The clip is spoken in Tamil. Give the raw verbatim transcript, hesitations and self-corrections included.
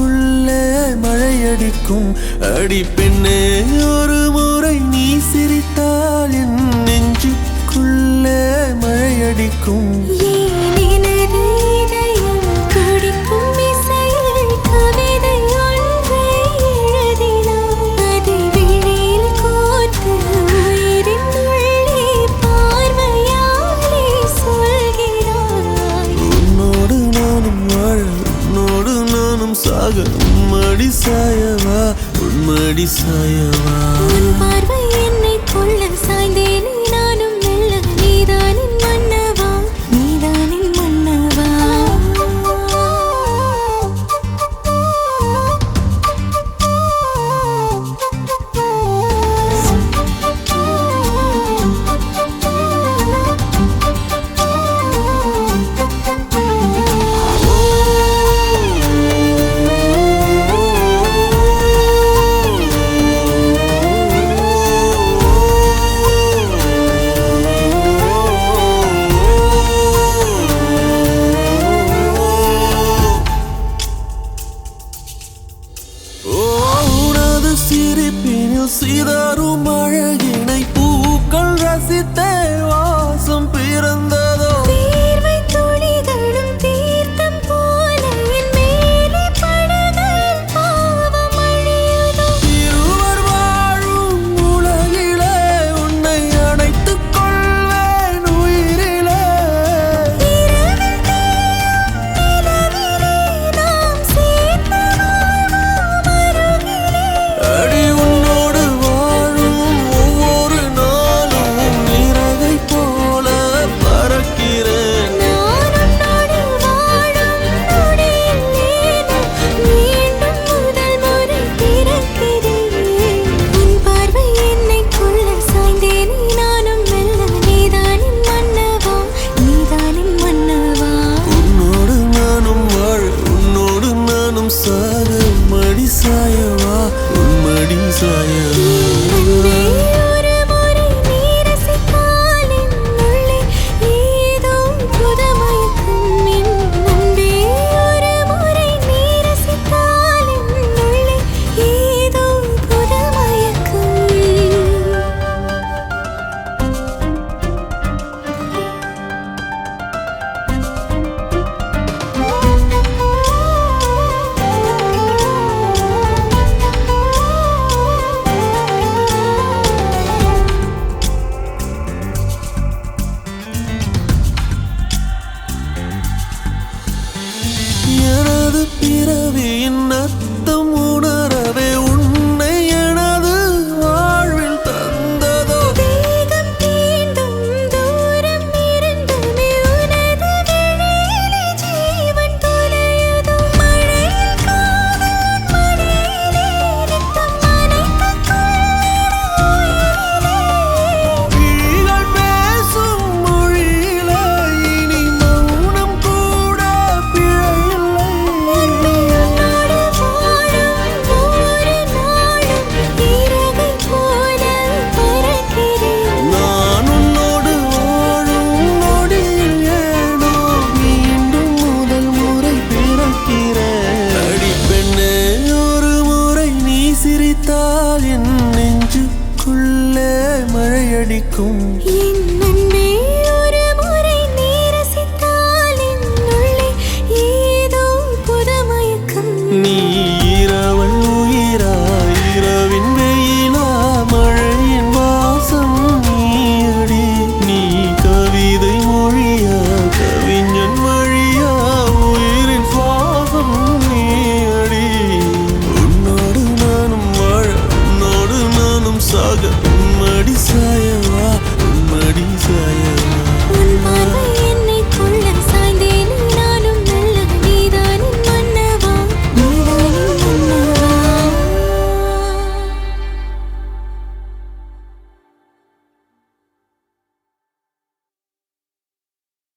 நெஞ்சுக்குள்ளே மழையடிக்கும். அடி பெண்ணே ஒரு முறை நீ சிரித்தால் என் நெஞ்சுக்குள்ளே மழையடிக்கும். சாக உன்மடி சாயவா உன்மடி சாயவா. உன் பார்வை என்னை கொள்ள சாய்ந்தேனே நானும் மெல்ல. நீதானின் மன்னவா நீதானின் மன்னவா. சிரிப்பினில் சிதறும் அழகினை பூக்கள் ரசித்தே வாசம் பிறந்ததோ. தீர்வை துளிகளும் தீர்த்தம் போல என் மேலே படுகையில் பாவம் அழியுதோ. இருவர் வாழும் உலகிலே உன்னை அணைத்துக் கொள்வேன் உயிரிலே. இரவில் தேயும் நிலவிலே நாம் சேர்ந்து வாழ்வோம் அருகிலே. அடி உன்னோடு வாழும் ஒவ்வொரு நாளும் நிறகை போல பறக்கிறேன். நான் உன்னோடு வாழும் நொடியில் ஏனோ மீண்டும் முதல் முறை பிறக்கிறேன். உன் பார்வை என்னை கொள்ள சாய்ந்தேனே நானும் மெல்ல. நீதானின் மன்னவா நீதானின் மன்னவா. உன்னோடு நானும் வாழ உன்னோடு நானும் சாக மடி சாயவா உன்மடி சாயவா. அன்பே ஒரு முறை நீ ரசித்தால் என் உள்ளே ஏதோ புது மயக்கம். என் அன்பே ஒரு முறை நீ ரசித்தால் என் உள்ளே ஏதோ புது மயக்கம். எனது பிறவியின் அர்த்தம் உணரவே உன்னை எனது வாழ்வில் தந்ததோ. வேகம் தீண்டும் தூரம் இருந்துமே உனது விழியிலே ஜீவன் தொலையுதோ. மழையில் காதல் மடியிலே ரத்தம் நனைத்துக் கொள்ளும் உயிரிலே. விழிகள் பேசும் மொழியிலே இனி மௌனம் கூட பிழையில்லை. உன்னோடு வாழும் ஒவ்வொரு நாளும் இறகை போல பறக்கிறேன். நான் உன்னோடு வாழும் நொடியில் ஏனோ மீண்டும் முதல் முறை பிறக்கிறேன். அடி பெண்ணே ஒரு முறை நீ சிரித்தால் என் நெஞ்சுக்குள்ளே மழையடிக்கும். என் அன்பே ஒரு முறை நீ ரசித்தால் என் உள்ளே ஏதோ புது மயக்கம். நீ